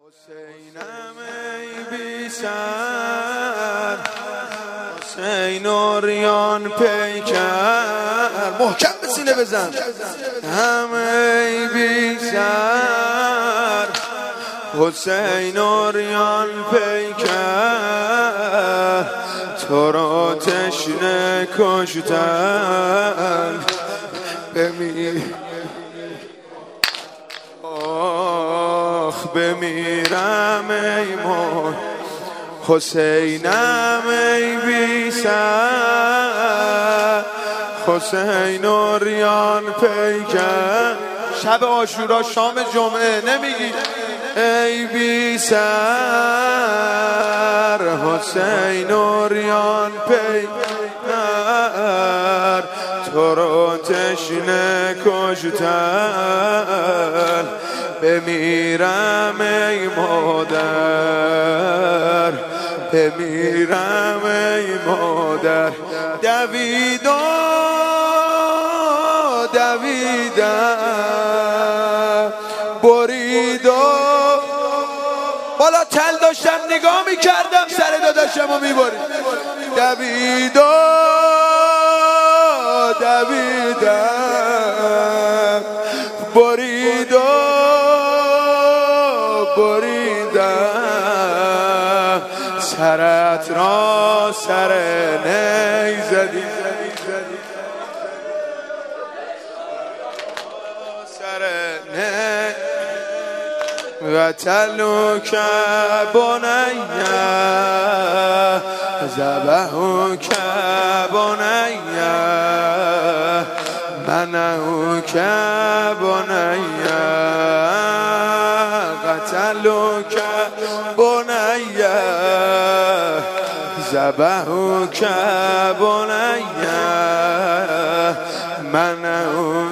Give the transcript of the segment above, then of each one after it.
حسینم ای بی سر، حسین اوریان پیکر، محکم به سینه بزن. همه ای بی سر، حسین اوریان پیکر، تو را تشنه کشتن بمیرم ای مرد. حسینم ای بی سر، حسین اوریان پیکر. شب عاشورا شام جمعه نمیگی ای بی سر، حسین اوریان پیکر، تو رو تشنه کشتن بمیرم ای مادر، بمیرم ای مادر. دویدم برید و بالا تل داشتم نگاه میکردم سر داداشم رو میبرید. دویدم برید و بریدم، سرت را سر نی زدی، سر نی و تلوک بنیه ذبحوک بنیه منعوک بنیه قتلوک بنیه ذبحوک بنیه منعوک.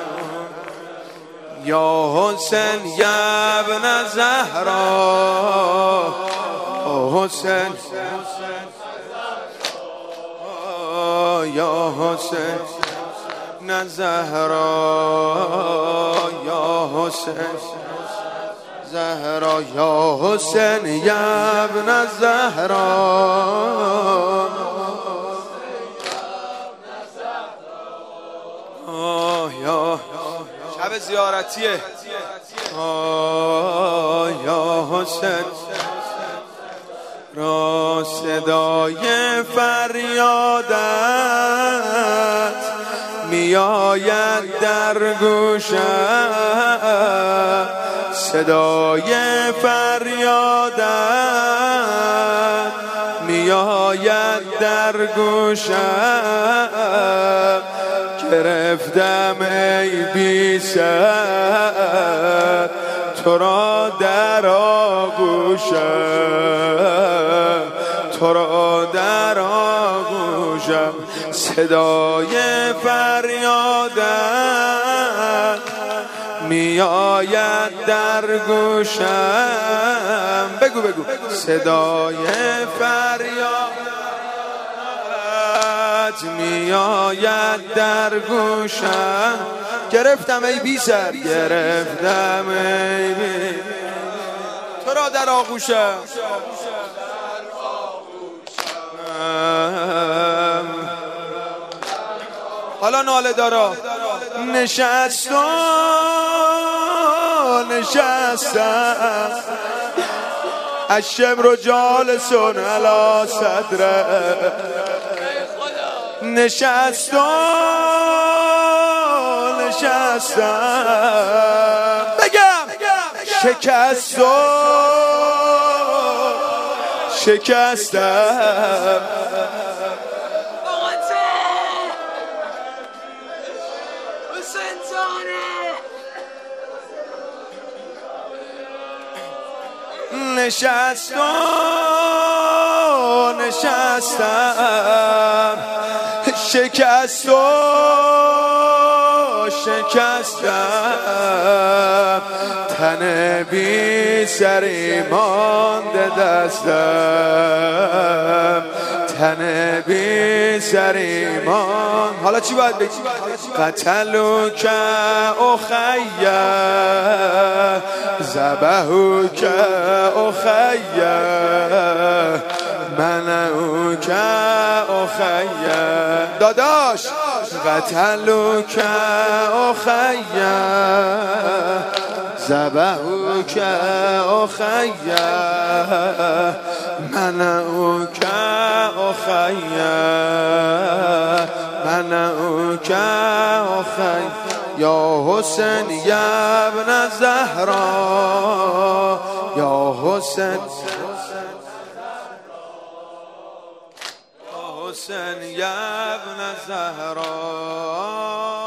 یا حسین یا ابن زهرا، حسین یا حسین زهرا، یا حسین زهرا، یا حسین یا ابن زهرا. شب زیارتیه. یا حسین را صدای فریادت میآید در گوشم، صدای فریادت میآید در گوشم. گرفتم ای بی سر تو را در آغوشم، تو را در آغوشم. صدای فریادت میآید در گوشم. بگو صدای فریادت میآید در گوشم. گرفتم ای بی سر، گرفتم ای بی تو را در آغوشم. حالا ناله دارا نشستم الشبر جالس علی صدره، نشستم بگم شکستم نشستم شکستم تن بی سری مانده دستم، تن بی سر ایمان. حالا چی باید بگی؟ قتلو که اخیه ذبحو که اخیه منعو که اخیه داداش قتلو که اخیه ذبحو که اخیه منعو که اخیه منعو که اخیه یا حسین یا ابن زهرا یا حسین یا ابن زهرا